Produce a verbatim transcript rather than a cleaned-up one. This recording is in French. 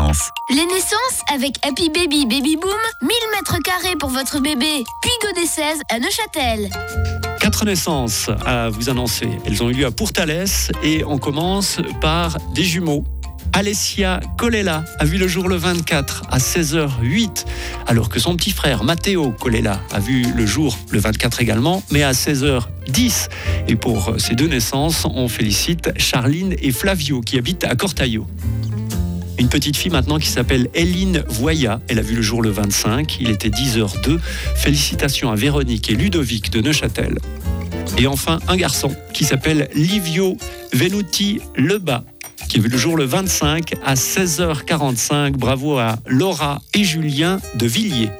naissances. Les naissances avec Happy Baby Baby Boom, mille mètres carrés pour votre bébé. Puis Godessèze à Neuchâtel. Quatre naissances à vous annoncer. Elles ont eu lieu à Pourtalès et on commence par des jumeaux. Alessia Colella a vu le jour le vingt-quatre à seize heures huit, alors que son petit frère Matteo Colella a vu le jour le vingt-quatre également, mais à seize heures dix. Et pour ces deux naissances, on félicite Charline et Flavio qui habitent à Cortaillot. Une petite fille maintenant qui s'appelle Eline Voya. Elle a vu le jour le vingt-cinq, il était dix heures deux. Félicitations à Véronique et Ludovic de Neuchâtel. Et enfin, un garçon qui s'appelle Livio Venuti Lebas, qui a vu le jour le vingt-cinq à seize heures quarante-cinq. Bravo à Laura et Julien de Villiers.